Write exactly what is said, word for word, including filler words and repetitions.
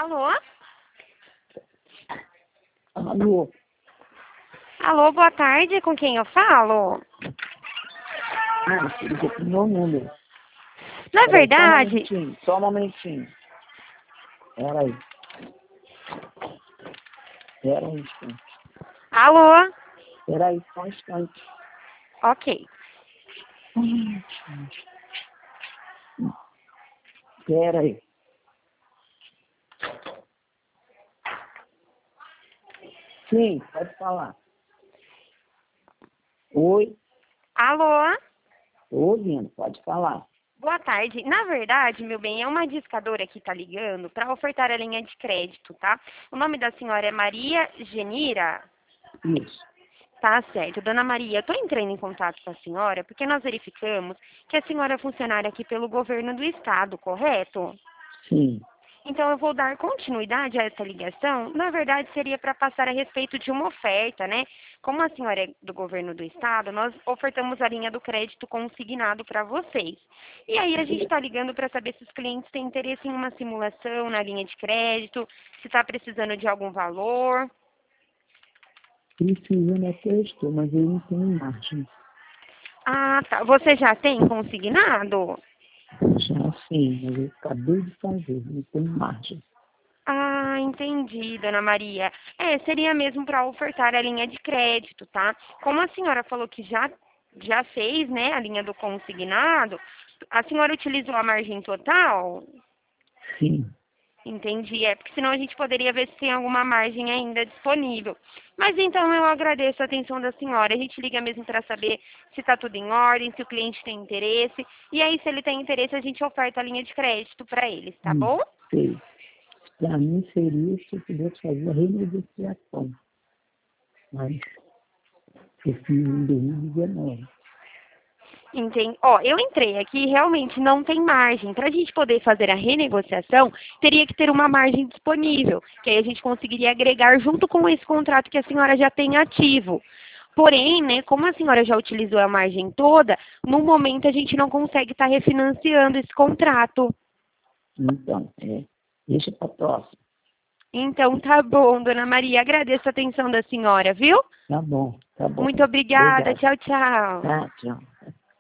Alô? Alô? Alô, boa tarde, com quem eu falo? Ah, você ligou pro meu número. Na Peraí, só um verdade... momentinho, só um momentinho. Peraí. Peraí um instante. Alô? Peraí, só um instante. Ok. Hum, Peraí. Sim, pode falar. Oi? Alô? Tô ouvindo, pode falar. Boa tarde. Na verdade, meu bem, é uma discadora que tá ligando para ofertar a linha de crédito, tá? O nome da senhora é Maria Genira? Isso. Tá certo. Dona Maria, eu tô entrando em contato com a senhora porque nós verificamos que a senhora é funcionária aqui pelo governo do estado, correto? Sim. Então eu vou dar continuidade a essa ligação. Na verdade, seria para passar a respeito de uma oferta, né? Como a senhora é do governo do estado, nós ofertamos a linha do crédito consignado para vocês. E aí a gente está ligando para saber se os clientes têm interesse em uma simulação na linha de crédito, se está precisando de algum valor. Precisando até estou, mas eu não tenho margem. Ah, tá. Você já tem consignado? Já sim, mas eu acabei de fazer, não tenho margem. Ah, entendi, dona Maria. É, seria mesmo para ofertar a linha de crédito, tá? Como a senhora falou que já, já fez, né, a linha do consignado, a senhora utilizou a margem total? Sim. Entendi, é, porque senão a gente poderia ver se tem alguma margem ainda disponível. Mas então eu agradeço a atenção da senhora. A gente liga mesmo para saber se está tudo em ordem, se o cliente tem interesse. E aí, se ele tem interesse, a gente oferta a linha de crédito para eles, tá Hum, bom? sei. Para mim seria se eu pudesse fazer a renegociação. Mas eu fiz em dois mil e dezenove. Entendi. Ó, eu entrei aqui e realmente não tem margem. Para a gente poder fazer a renegociação, teria que ter uma margem disponível, que aí a gente conseguiria agregar junto com esse contrato que a senhora já tem ativo. Porém, né, como a senhora já utilizou a margem toda, no momento a gente não consegue estar refinanciando esse contrato. Então, é, deixa para próxima. Então, tá bom, dona Maria. Agradeço a atenção da senhora, viu? Tá bom, tá bom. Muito obrigada. Obrigado. Tchau, tchau. Tá, tchau.